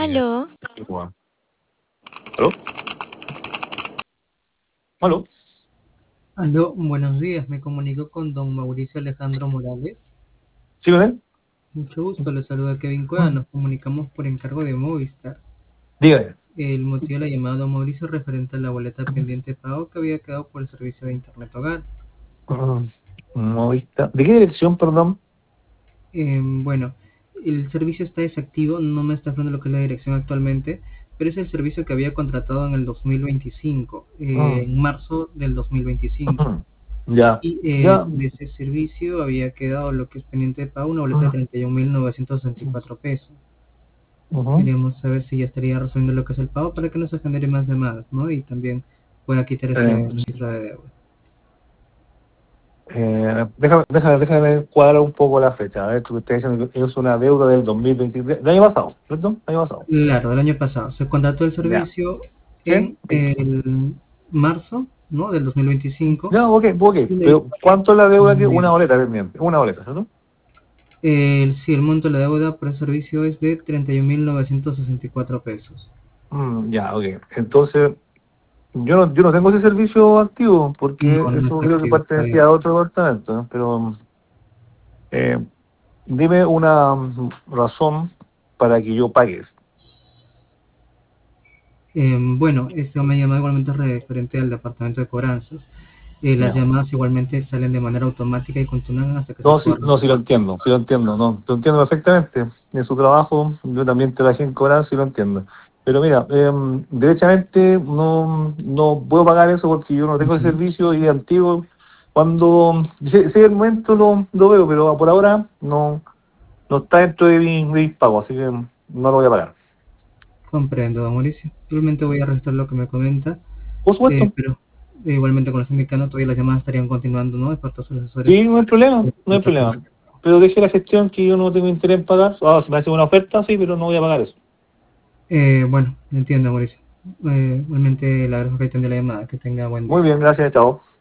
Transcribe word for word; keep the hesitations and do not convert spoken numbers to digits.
Ya. Aló, Igual. ¿Aló? ¿Aló? Aló, buenos días. Me comunico con don Mauricio Alejandro Morales. ¿Sí con él? Mucho gusto, le saluda Kevin Cueva. Nos comunicamos por encargo de Movistar. Dígame. El motivo de la llamada, don Mauricio, referente a la boleta pendiente de pago que había quedado por el servicio de Internet Hogar. Mm, Movista. ¿De qué dirección, perdón? Eh, bueno, el servicio está desactivo, no me está hablando lo que es la dirección actualmente, pero es el servicio que había contratado en el dos mil veinticinco, eh, Mm, en marzo del dos mil veinticinco. Ya. Y eh, Ya. de ese servicio había quedado lo que es pendiente de pago, una boleta de treinta y un mil novecientos sesenta y cuatro pesos. Ujú. Queremos saber si ya estaría resolviendo lo que es el pago para que no se genere más llamadas, ¿no? Y también pueda quitar Eh, ese registro de deuda. eh, déjame, déjame, déjame cuadrar un poco la fecha. A ver, tú estás diciendo que es una deuda del dos mil veintitrés, del año pasado, ¿cierto? El año pasado. Claro, del año pasado. Se contrató el Ya. servicio ¿Sí? en el marzo, ¿no? Del dos mil veinticinco. Ya, ok, ok. Y le- Pero, ¿cuánto es la deuda que una Bien. boleta pendiente? Una boleta, ¿cierto? El, sí, el monto de la deuda por el servicio es de treinta y un mil novecientos sesenta y cuatro pesos. Mm, ya, ok. Entonces, Yo no, yo no tengo ese servicio activo porque No, no eso está creo que activo pertenecía todavía. a otro departamento, ¿no? Pero eh, dime una mm, razón para que yo pague eso. Eh, bueno, esta me llama igualmente referente al departamento de cobranzas. Eh, las Ya. llamadas igualmente salen de manera automática y continúan hasta que se No, sí, pueda no, sí lo resolver. entiendo, sí lo entiendo, no, lo entiendo perfectamente. En su trabajo, yo también trabajé en cobrar, sí lo entiendo. Pero mira, eh, derechamente no, no puedo pagar eso porque yo no tengo ese Ujú. servicio y es antiguo. Cuando si, si el momento lo, lo veo, pero por ahora no, no está dentro de mi, de mis pagos, así que no lo voy a pagar. Comprendo, don Mauricio. Igualmente voy a registrar lo que me comenta, Por eh, supuesto. pero eh, igualmente con los indicando todavía las llamadas estarían continuando, ¿no? De parte de sus asesores. Sí, no hay problema, eh, no hay problema. Pero deje la gestión que yo no tengo interés en pagar. Ah, si me hace una oferta, sí, pero no voy a pagar eso. Eh, bueno, entiendo, Mauricio. Eh, igualmente le agradezco que atienda la llamada. Que tenga buen Muy día. bien, gracias, chao.